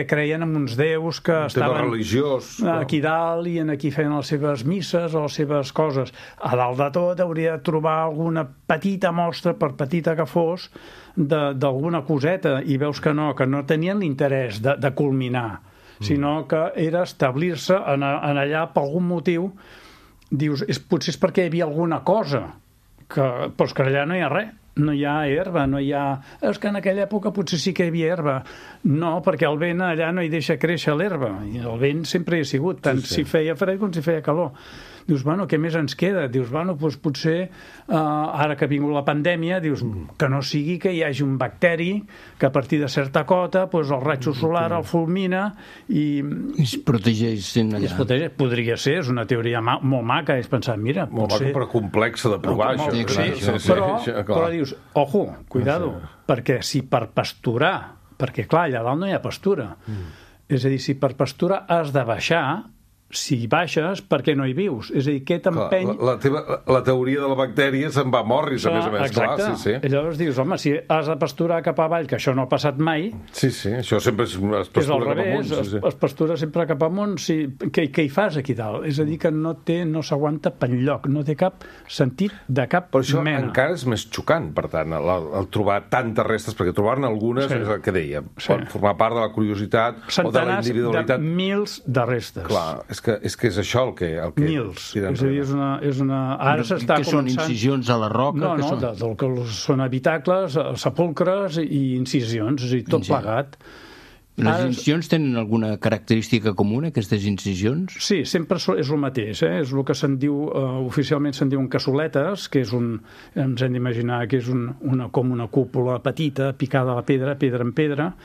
creien en uns déus que
un tema
estaven
religiós,
aquí dalt i en aquí feien les seves misses o les seves coses. A dalt de tot hauria de trobar alguna petita mostra, per petita que fos, d'alguna coseta, i veus que no, que no tenien l'interès de, de culminar, sinó que era establir-se en, en allà per algun motiu. Dius, és, potser és perquè hi havia alguna cosa, que, però és que allà no hi ha res, no hi ha herba, no hi ha... És que en aquella època potser sí que hi havia herba. No, perquè el vent allà no hi deixa créixer l'herba, i el vent sempre hi ha sigut, tant sí, sí. si feia fred com si feia calor. Dius, bueno, què més ens queda? Dius, bueno, doncs potser, eh, ara que ha vingut la pandèmia, dius, que no sigui que hi hagi un bacteri que a partir de certa cota, doncs el raig solar el fulmina i...
I es protegeix allà.
Es protegeix. Podria ser, és una teoria ma molt maca, és pensar, mira,
molt
potser...
Molt maca, però complexa de provar,
no,
això.
Sí,
Sí,
sí,
sí, sí,
però,
sí,
però dius, ojo, cuidado, sí. perquè si per pasturar, perquè clar, allà dalt no hi ha pastura, mm. és a dir, si per pastura has de baixar, si baixes, per què no hi vius? És a dir, què t'empeny...
La, la, teva, la teoria de la bactèria se'n va a morris, a més a més.
Exacte.
Clar, sí, sí.
I llavors dius, home, si has de pasturar cap avall, que això no ha passat mai...
Sí, sí, això sempre es, es pastura
és al
cap
revés,
amunt. Sí, sí.
Es, es pastura sempre cap amunt. Sí. Què, què hi fas aquí dalt? És a dir, que no té, no s'aguanta per enlloc, no té cap sentit de cap
Però això
mena.
encara és més xocant, per tant, el, el trobar tantes restes, perquè trobar-ne algunes, sí. és el que deia, sí. pot formar part de la curiositat
Centenars
o de la individualitat.
De mils de restes.
Clar, és que és, que és això el que... El que
Mils. És a dir, és una... És una... Ara s'està
començant... són incisions a la roca?
No, no,
són?
de, del que són habitacles, sepulcres i incisions, és a dir, tot
Incisi...
plegat.
Les
Ara...
incisions tenen alguna característica comuna, aquestes incisions?
Sí, sempre és el mateix, eh? És el que se'n diu, uh, oficialment se'n diuen cassoletes, que és un, ens hem d'imaginar que és un, una, com una cúpula petita, picada a la pedra, pedra en pedra,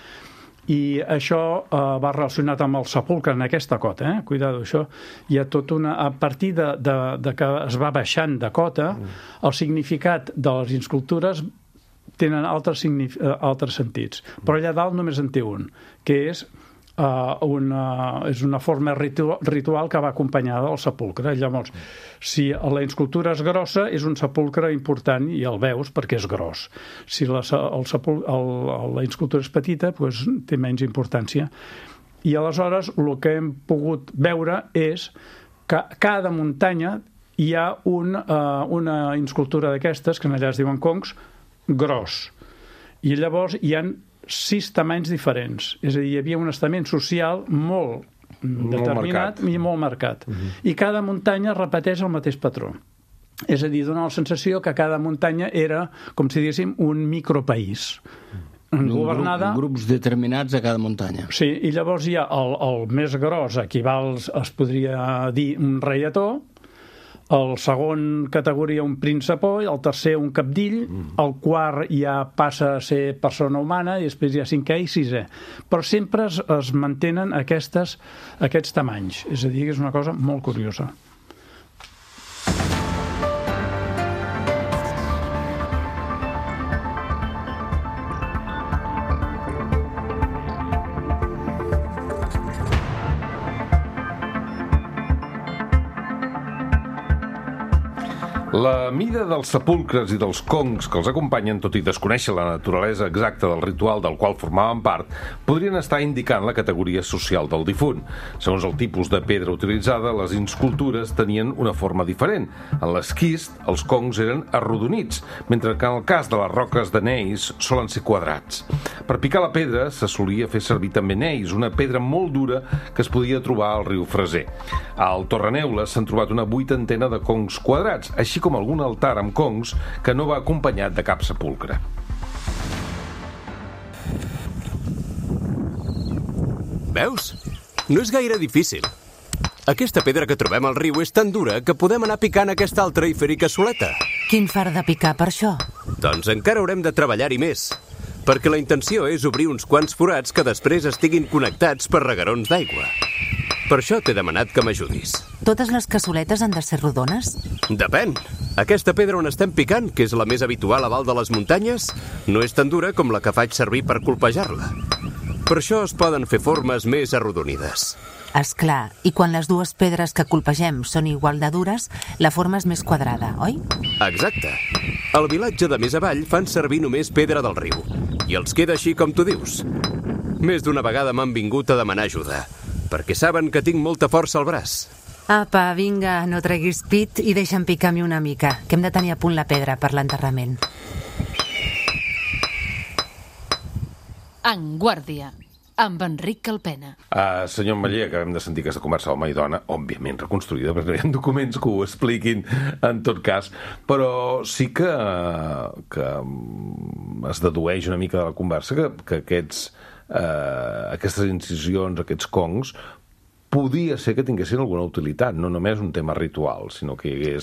i això eh, va relacionat amb el sepulcre en aquesta cota, eh? Cuidado, això hi ha tot una... A partir de, de, de que es va baixant de cota, mm. el significat de les inscultures tenen altres, signif... altres sentits. Però allà dalt només en té un, que és Uh, una, és una forma ritu ritual que va acompanyada del sepulcre. Llavors, si la inscultura és grossa, és un sepulcre important i el veus perquè és gros. Si la, el sepul el, la inscultura és petita, doncs té menys importància. I aleshores el que hem pogut veure és que a cada muntanya hi ha un, uh, una inscultura d'aquestes, que en allà es diuen concs, gros. I llavors hi ha sis tamanys diferents. És a dir, hi havia un estament social molt, molt determinat marcat. i molt marcat. Uh -huh. I cada muntanya repeteix el mateix patró. És a dir, dona la sensació que cada muntanya era, com si diguéssim, un micropaís.
Un
governada...
grup, grups determinats a cada muntanya.
Sí, i llavors hi ha el, el més gros, equival, es podria dir, un reietó, el segon categoria un príncepó, el tercer un cabdill, mm. el quart ja passa a ser persona humana i després hi ha cinquè i sisè. Però sempre es, es mantenen aquestes, aquests tamanys. És a dir, és una cosa molt curiosa.
La mida dels sepulcres i dels concs que els acompanyen, tot i desconèixer la naturalesa exacta del ritual del qual formaven part, podrien estar indicant la categoria social del difunt. Segons el tipus de pedra utilitzada, les inscultures tenien una forma diferent. En l'esquist, els concs eren arrodonits, mentre que en el cas de les roques de neis solen ser quadrats. Per picar la pedra se solia fer servir també neis, una pedra molt dura que es podia trobar al riu Freser. Al Torreneules s'han trobat una vuitantena de concs quadrats, així com algun altar amb concs que no va acompanyat de cap sepulcre.
Veus? No és gaire difícil. Aquesta pedra que trobem al riu és tan dura que podem anar picant aquesta altra i fer-hi cassoleta.
Quin far de picar per això?
Doncs encara haurem de treballar-hi més, perquè la intenció és obrir uns quants forats que després estiguin connectats per reguerons d'aigua. Per això t'he demanat que m'ajudis.
Totes les cassoletes han de ser rodones?
Depèn. Aquesta pedra on estem picant, que és la més habitual a dalt de les muntanyes, no és tan dura com la que faig servir per colpejar-la. Per això es poden fer formes més arrodonides.
És clar, i quan les dues pedres que colpegem són igual de dures, la forma és més quadrada, oi?
Exacte. Al vilatge de més avall fan servir només pedra del riu, i els queda així com tu dius. Més d'una vegada m'han vingut a demanar ajuda, perquè saben que tinc molta força al braç.
Apa, vinga, no treguis pit i deixa'm picar-m'hi una mica, que hem de tenir a punt la pedra per l'enterrament.
En Guàrdia, amb Enric Calpena.
Uh, senyor Maller, acabem de sentir aquesta conversa d'home i dona, òbviament reconstruïda, perquè no hi ha documents que ho expliquin en tot cas, però sí que, que es dedueix una mica de la conversa que, que aquests, uh, aquestes incisions, aquests congs, podia ser que tinguessin alguna utilitat, no només un tema ritual, sinó que hi hagués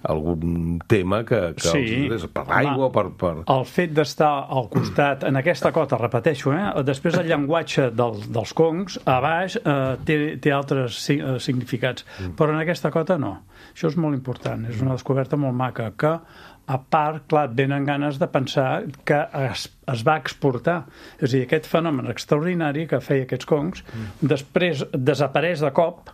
algun tema que, que
sí,
els ajudés per l'aigua, per, per...
El fet d'estar al costat, en aquesta cota, repeteixo, eh? Després el llenguatge del, dels congs, a baix, eh, té, té altres significats, però en aquesta cota no. Això és molt important, és una descoberta molt maca, que a part, clar, et venen ganes de pensar que es, es va exportar. És a dir, aquest fenomen extraordinari que feia aquests congs, després desapareix de cop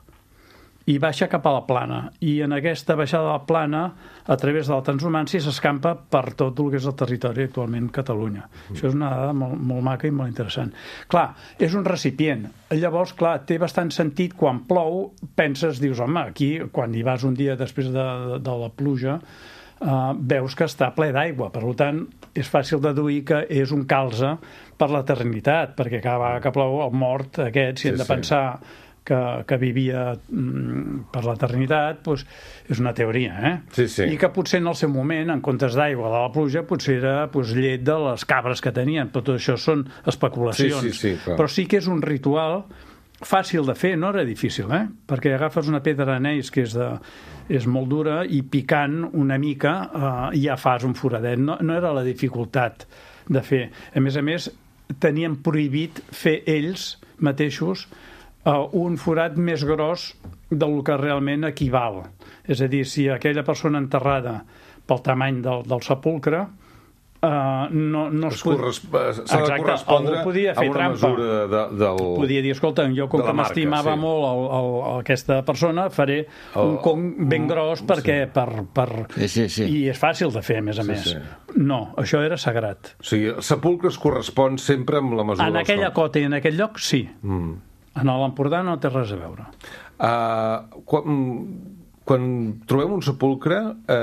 i baixa cap a la plana. I en aquesta baixada de la plana, a través de la transhumància, s'escampa per tot el que és el territori actualment Catalunya. Mm. Això és una dada molt, molt maca i molt interessant. Clar, és un recipient. Llavors, clar, té bastant sentit quan plou, penses, dius, home, aquí, quan hi vas un dia després de, de, de la pluja, Uh, veus que està ple d'aigua, per tant és fàcil deduir que és un calze per l'eternitat, perquè cada vegada que plou el mort aquest, si sí, hem de sí. pensar que, que vivia mm, per l'eternitat, doncs és una teoria, eh?
Sí, sí.
I que potser en el seu moment, en comptes d'aigua de la pluja, potser era doncs, llet de les cabres que tenien, però tot això són especulacions.
Sí, sí, sí, clar.
Però sí que és un ritual fàcil de fer, no era difícil, eh? Perquè agafes una pedra d'anells que és de és molt dura i picant una mica eh, ja fas un foradet. No, no era la dificultat de fer. A més a més, tenien prohibit fer ells mateixos eh, un forat més gros del que realment equival. És a dir, si aquella persona enterrada pel tamany del, del sepulcre Uh, no, no es
es corresp... s'ha de correspondre
podia fer
a una
trampa.
mesura de, del...
Podia dir, escolta, jo com que m'estimava sí. molt el, el, aquesta persona, faré oh, un cong ben gros perquè sí. per, per...
Sí, sí, sí.
I és fàcil de fer, a més a sí, més. Sí. No, això era sagrat.
O sigui, el sepulcre es correspon sempre amb la mesura
en aquella
dels...
cota i en aquell lloc, sí. Mm. En l'Empordà no té res a veure.
Uh, quan... Quan trobem un sepulcre,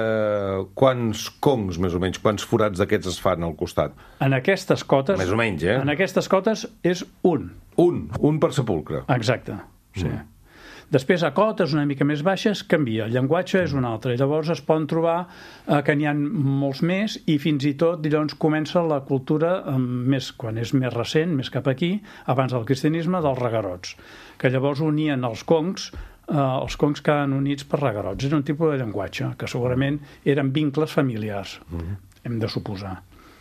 eh, quants congs, més o menys, quants forats d'aquests es fan al costat?
En aquestes cotes...
Més o menys, eh?
En aquestes cotes és un.
Un, un per sepulcre.
Exacte, sí.
Mm.
Després, a cotes una mica més baixes, canvia. El llenguatge és un altre. Llavors es poden trobar eh, que n'hi ha molts més i fins i tot llavors comença la cultura, eh, més, quan és més recent, més cap aquí, abans del cristianisme, dels regarots, que llavors unien els congs, eh, els congs quedaven units per regarots. És un tipus de llenguatge, que segurament eren vincles familiars, mm-hmm. hem de suposar.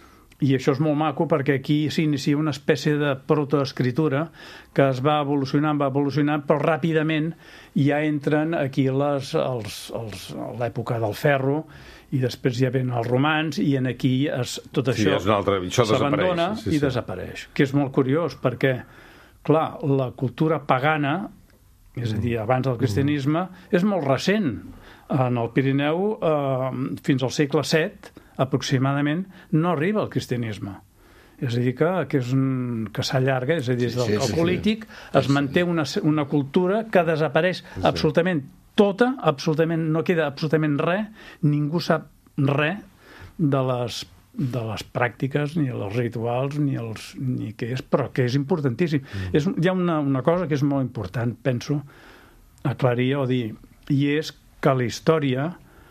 I això és molt maco perquè aquí s'inicia una espècie de protoescritura que es va evolucionant, va evolucionant, però ràpidament ja entren aquí les, els, els, l'època del ferro i després ja ven els romans i en aquí es, tot
sí,
això,
altre, això
s'abandona
sí, sí.
i desapareix. Que és molt curiós perquè, clar, la cultura pagana, és a dir, abans del cristianisme, és molt recent. En el Pirineu, eh, fins al segle set, aproximadament, no arriba al cristianisme. És a dir, que, que, és un, que s'allarga, és a dir, des del sí, sí, calcolític sí, sí. es manté una, una cultura que desapareix sí. absolutament tota, absolutament, no queda absolutament res, ningú sap res de les, de les pràctiques, ni els rituals, ni, els, ni què és, però que és importantíssim. Mm. És, hi ha una, una cosa que és molt important, penso, aclarir o dir, i és que la història,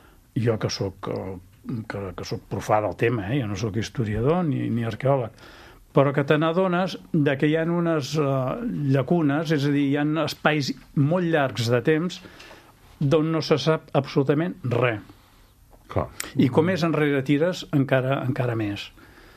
jo que soc... que, que soc profà del tema, eh? Jo no soc historiador ni, ni arqueòleg, però que te n'adones de que hi ha unes uh, llacunes, és a dir, hi ha espais molt llargs de temps d'on no se sap absolutament res.
Clar.
I com més enrere tires, encara, encara més.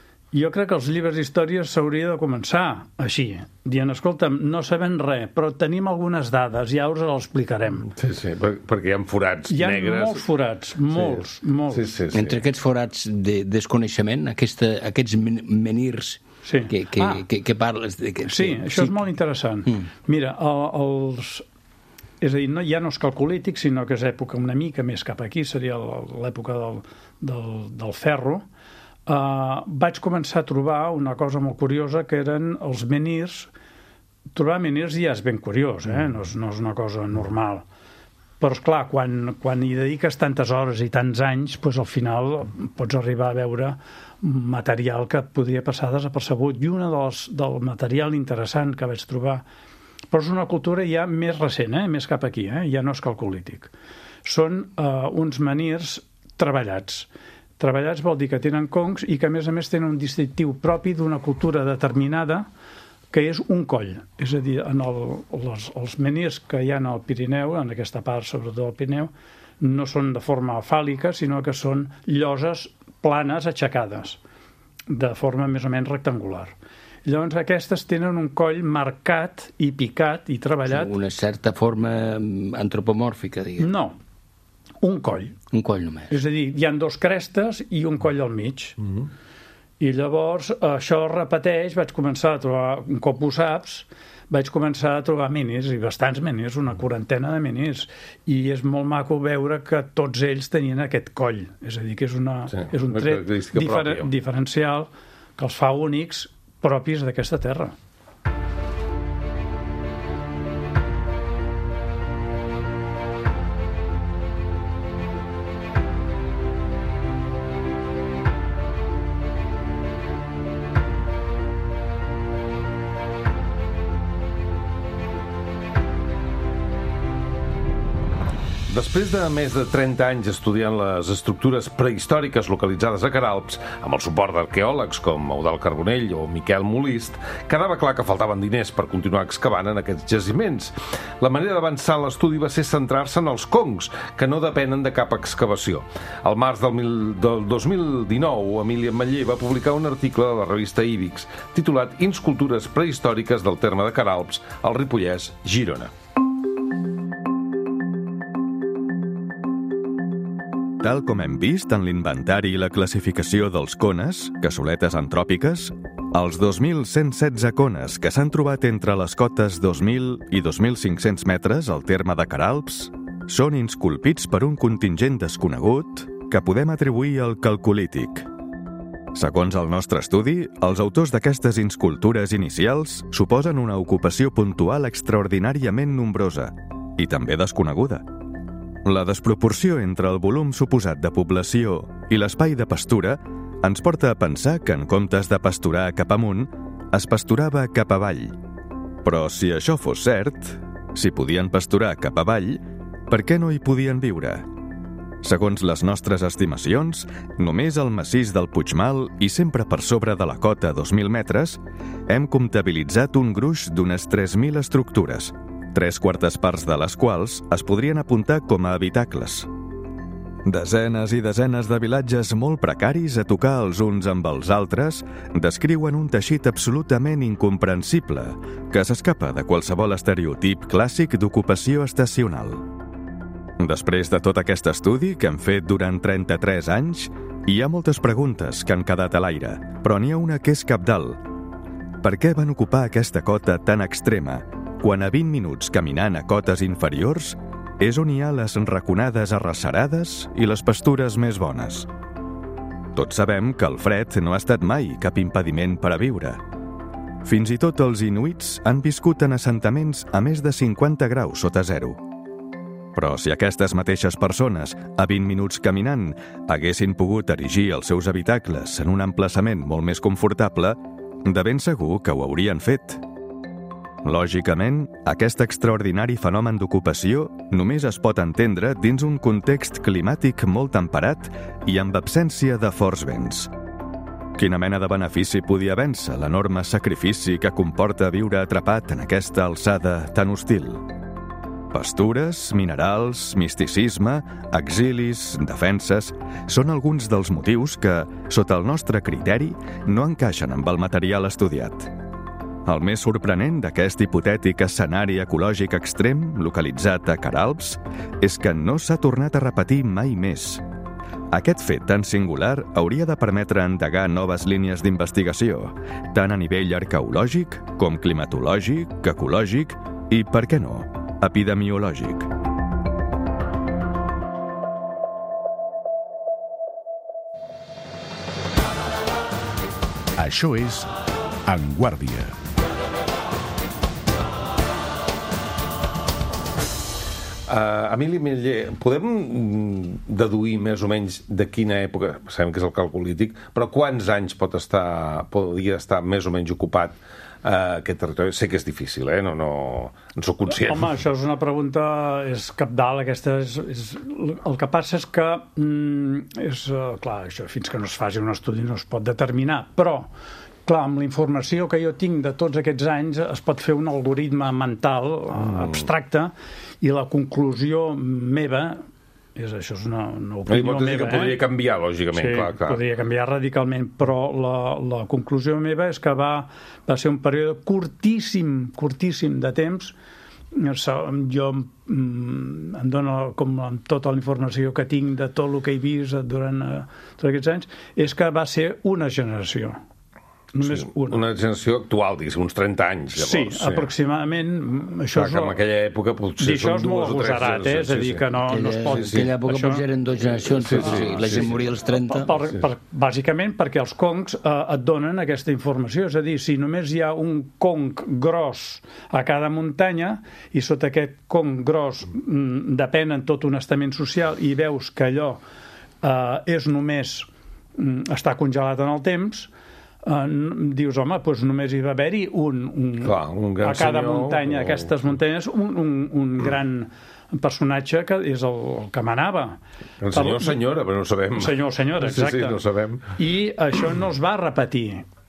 Jo crec que els llibres d'història s'hauria de començar així, dient, escolta'm, no sabem res, però tenim algunes dades, ja us les explicarem.
Sí, sí, perquè hi ha forats
hi ha
negres.
Hi ha molts forats, molts,
sí.
molts.
Sí, sí, sí.
Entre aquests forats de desconeixement, aquesta, aquests menirs
sí.
que, que,
ah.
que, que parles... De, que,
sí, que, això sí. és molt interessant. Mm. Mira, el, els... És a dir, no, ja no és calcolític, sinó que és època una mica més cap aquí, seria l'època del, del, del ferro. uh, vaig començar a trobar una cosa molt curiosa, que eren els menhirs. Trobar menhirs ja és ben curiós, eh? no, és, no és una cosa normal. Però, esclar, quan, quan hi dediques tantes hores i tants anys, doncs al final pots arribar a veure material que podria passar desapercebut. I un dels, del material interessant que vaig trobar, però és una cultura ja més recent, eh? més cap aquí, eh? ja no és calcolític. Són eh, uns menhirs treballats. Treballats vol dir que tenen concs i que, a més a més, tenen un distintiu propi d'una cultura determinada, que és un coll. És a dir, en el, les, els menhirs que hi ha al Pirineu, en aquesta part, sobretot del Pirineu, no són de forma fàl·lica, sinó que són lloses planes aixecades, de forma més o menys rectangular. Llavors, aquestes tenen un coll marcat i picat i treballat.
Una certa forma antropomòrfica, diguem.
No, un coll.
Un coll només.
És a dir, hi ha dos crestes i un coll al mig. Mm-hmm. I llavors això es repeteix, vaig començar a trobar, un cop ho saps, vaig començar a trobar menhirs, i bastants menhirs, una quarantena de menhirs, i és molt maco veure que tots ells tenien aquest coll, és a dir, que és, una, sí, és un tret difer diferencial que els fa únics, propis d'aquesta terra.
Després de més de trenta anys estudiant les estructures prehistòriques localitzades a Queralbs, amb el suport d'arqueòlegs com Eudald Carbonell o Miquel Molist, quedava clar que faltaven diners per continuar excavant en aquests jaciments. La manera d'avançar en l'estudi va ser centrar-se en els concs, que no depenen de cap excavació. Al març del, mil, del dos mil dinou, Emília Ametller va publicar un article de la revista Íbix, titulat Inscultures prehistòriques del terme de Queralbs, al Ripollès, Girona.
Tal com hem vist en l'inventari i la classificació dels cones, cassoletes antròpiques, els dos mil cent setze cones que s'han trobat entre les cotes dos mil i dos mil cinc-cents metres al terme de Queralbs són insculpits per un contingent desconegut que podem atribuir al calcolític. Segons el nostre estudi, els autors d'aquestes inscultures inicials suposen una ocupació puntual extraordinàriament nombrosa i també desconeguda. La desproporció entre el volum suposat de població i l'espai de pastura ens porta a pensar que en comptes de pasturar cap amunt, es pasturava cap avall. Però si això fos cert, si podien pasturar cap avall, per què no hi podien viure? Segons les nostres estimacions, només al massís del Puigmal i sempre per sobre de la cota dos mil metres, hem comptabilitzat un gruix d'unes tres mil estructures, tres quartes parts de les quals es podrien apuntar com a habitacles. Desenes i desenes de vilatges molt precaris a tocar els uns amb els altres descriuen un teixit absolutament incomprensible que s'escapa de qualsevol estereotip clàssic d'ocupació estacional. Després de tot aquest estudi que hem fet durant trenta-tres anys, hi ha moltes preguntes que han quedat a l'aire, però n'hi ha una que és cabdal. Per què van ocupar aquesta cota tan extrema, quan a vint minuts caminant a cotes inferiors és on hi ha les raconades arrecerades i les pastures més bones? Tots sabem que el fred no ha estat mai cap impediment per a viure. Fins i tot els inuits han viscut en assentaments a més de cinquanta graus sota zero. Però si aquestes mateixes persones, a vint minuts caminant, haguessin pogut erigir els seus habitacles en un emplaçament molt més confortable, de ben segur que ho haurien fet. Lògicament, aquest extraordinari fenomen d'ocupació només es pot entendre dins un context climàtic molt temperat i amb absència de forts vents. Quina mena de benefici podia vèncer l'enorme sacrifici que comporta viure atrapat en aquesta alçada tan hostil? Pastures, minerals, misticisme, exilis, defenses, són alguns dels motius que, sota el nostre criteri, no encaixen amb el material estudiat. El més sorprenent d'aquest hipotètic escenari ecològic extrem localitzat a Queralbs és que no s'ha tornat a repetir mai més. Aquest fet tan singular hauria de permetre endegar noves línies d'investigació, tant a nivell arqueològic com climatològic, ecològic i, per què no, epidemiològic.
Això és En Guàrdia.
Uh, Emili Meller, podem deduir més o menys de quina època, sabem que és el calcolític, però quants anys pot estar, podria estar més o menys ocupat uh, aquest territori? Sé que és difícil, eh? No, no, no soc conscient.
Home, això és una pregunta, és cabdal, aquesta és, és, el que passa és que mm, és, uh, clar, això fins que no es faci un estudi no es pot determinar, però clar, amb la informació que jo tinc de tots aquests anys es pot fer un algoritme mental mm. abstracte i la conclusió meva és, això és una, una opinió
no,
meva.
Que podria
eh?
canviar, lògicament,
sí,
clar, clar.
podria canviar radicalment, però la, la conclusió meva és que va, va ser un període curtíssim, curtíssim de temps. Jo mm, em dono, com amb tota la informació que tinc de tot el que he vist durant uh, tots aquests anys, és que va ser una generació. Només
sí,
una.
Una generació actual, diguéssim, uns trenta anys, llavors.
Sí, sí. aproximadament. Això
clar,
és
que en aquella època potser són dues o tres
agosarat, eh? És a dir, que no,
aquella,
no es pot...
En aquella època això... eren dues generacions, sí, sí, sí, la gent sí, moria als trenta.
Per, per, per, bàsicament perquè els concs eh, et donen aquesta informació, és a dir, si només hi ha un conc gros a cada muntanya i sota aquest conc gros mm, depèn tot un estament social i veus que allò eh, és només mm, està congelat en el temps, Uh, dius, home, doncs només hi va haver-hi un, un,
clar, un gran
a cada
senyor,
muntanya, o... aquestes muntanyes, un, un, un gran personatge que és el, el que manava.
El senyor o senyora, però no ho sabem.
Senyor o senyora, exacte.
Sí, sí, no sabem.
I això no es va repetir.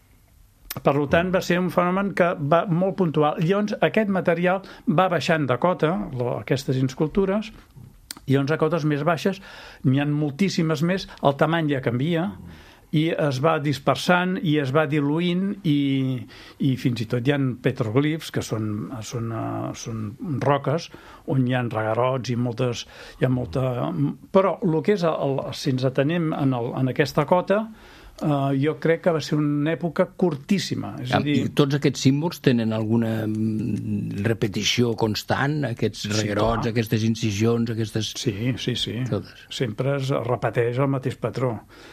Per tant, va ser un fenomen que va molt puntual. Llavors, aquest material va baixant de cota, aquestes escultures, i llavors a cotes més baixes n'hi ha moltíssimes més, el tamany ja canvia, i es va dispersant i es va diluint i, i fins i tot hi ha petroglifs que són, són, uh, són roques on hi ha regarots i moltes, hi ha molta... Però el que és, el, si ens atenem en, el, en aquesta cota, uh, jo crec que va ser una època curtíssima. És a dir...
I tots aquests símbols tenen alguna repetició constant, aquests regarots, sí, aquestes incisions, aquestes...
Sí, sí, sí.
Totes.
Sempre es repeteix el mateix patró.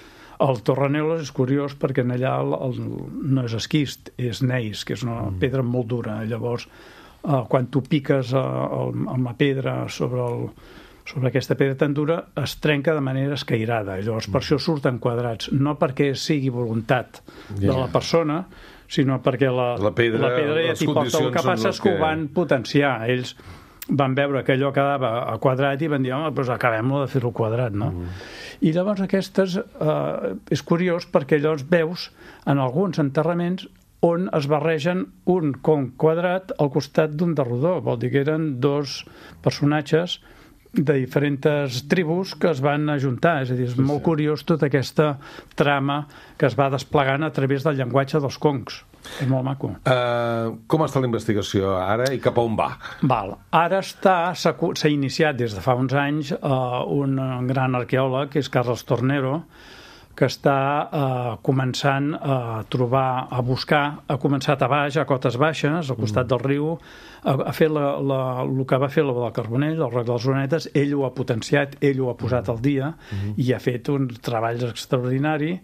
El Torranelos és curiós perquè en allà el, el, no és esquist, és neis, que és una mm. pedra molt dura. Llavors, eh, quan tu piques eh, el, amb la pedra sobre, el, sobre aquesta pedra tan dura, es trenca de manera escairada. Llavors, mm. per això surten quadrats. No perquè sigui voluntat yeah. de la persona, sinó perquè la,
la pedra,
la pedra ja t'hi porta. El que passa és que ho van potenciar. Ells van veure que allò quedava a quadrat i van dir, home, doncs acabem-lo de fer-ho quadrat, no? Mm. I llavors aquestes, eh, és curiós perquè llavors veus en alguns enterraments on es barregen un conc quadrat al costat d'un de rodó, vol dir que eren dos personatges de diferents tribus que es van ajuntar, és a dir, és sí, molt sí. curiós tota aquesta trama que es va desplegant a través del llenguatge dels concs. És molt maco.
Uh, com està la investigació ara i cap a on va? Val.
Ara està, s'ha iniciat des de fa uns anys uh, un gran arqueòleg, que és Carles Tornero, que està uh, començant a trobar, a buscar, ha començat a baix, a cotes baixes, al costat mm. del riu, a, a fer la, la, el que va fer la del Carbonell, el Roc de les Orenetes, ell ho ha potenciat, ell ho ha posat al dia mm. i ha fet uns treballs extraordinaris.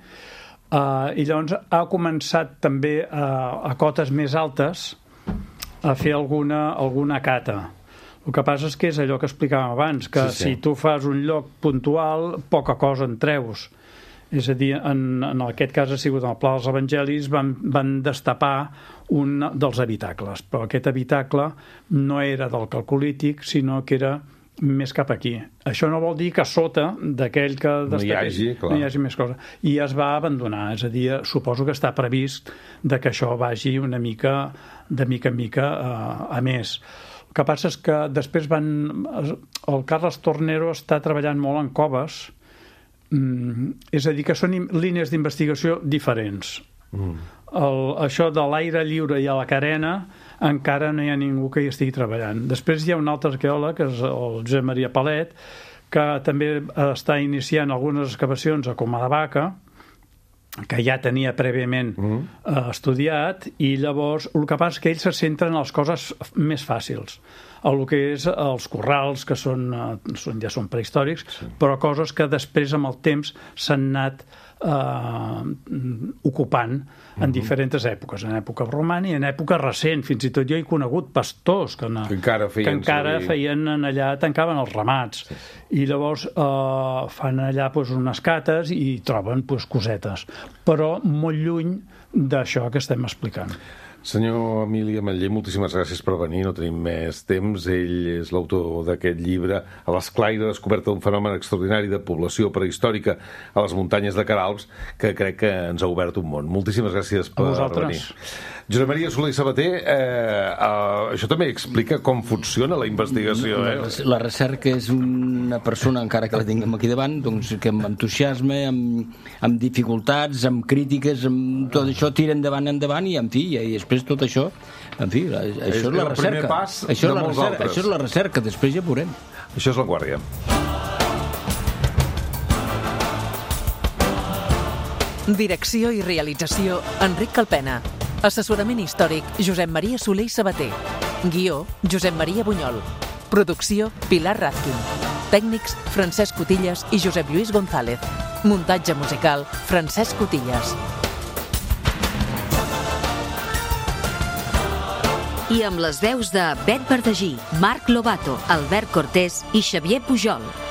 Uh, I llavors ha començat també uh, a cotes més altes a fer alguna, alguna cata. El que passa és que és allò que explicàvem abans, que sí, sí. si tu fas un lloc puntual, poca cosa en treus. És a dir, en, en aquest cas ha sigut en el Pla dels Evangelis, van, van destapar un dels habitacles, però aquest habitacle no era del Calcolític, sinó que era més cap aquí. Això no vol dir que sota d'aquell que
no hi hagi,
no hi hagi més cosa. I es va abandonar, és a dir, suposo que està previst de que això vagi una mica, de mica en mica a, a més. El que passa és que després van... El Carles Tornero està treballant molt en coves, mm, és a dir, que són línies d'investigació diferents. Mm. El, això de l'aire lliure i a la carena encara no hi ha ningú que hi estigui treballant. Després hi ha un altre arqueòleg, que és el Josep Maria Palet, que també està iniciant algunes excavacions a Coma de Vaca, que ja tenia prèviament mm. eh, estudiat, i llavors el que passa és que ell se centra en les coses més fàcils, el que és els corrals, que són, són, ja són prehistòrics, sí. però coses que després amb el temps s'han anat eh, ocupant en uh-huh. diferents èpoques, en època romana i en època recent. Fins i tot jo he conegut pastors que, na,
que encara feien,
que encara
servir...
feien allà, tancaven els ramats. Sí. I llavors eh, fan allà pues, unes cates i troben pues, cosetes, però molt lluny d'això que estem explicant.
Senyor Emili Ametller, moltíssimes gràcies per venir, no tenim més temps. Ell és l'autor d'aquest llibre, A l'esclaire, descoberta d'un fenomen extraordinari de població prehistòrica a les muntanyes de Queralbs, que crec que ens ha obert un món. Moltíssimes gràcies per venir. Josep Maria Soler i Sabater, eh, eh, això també explica com funciona la investigació. Eh?
La, la recerca és una persona, encara que la tinguem aquí davant, doncs, que amb entusiasme, amb, amb dificultats, amb crítiques, amb tot això tira endavant, endavant, i en fi, i després tot això, en fi, això és, és la recerca. Això és la recerca, això és la recerca, després ja veurem.
Això és La Guàrdia.
Direcció i realització, Enric Calpena. Assessorament històric, Josep Maria Soler i Sabater. Guió, Josep Maria Bunyol. Producció, Pilar Razkin. Tècnics, Francesc Cotillas i Josep Lluís González. Muntatge musical, Francesc Cotillas.
I amb les veus de Bet Verdagí, Marc Lobato, Albert Cortés i Xavier Pujol.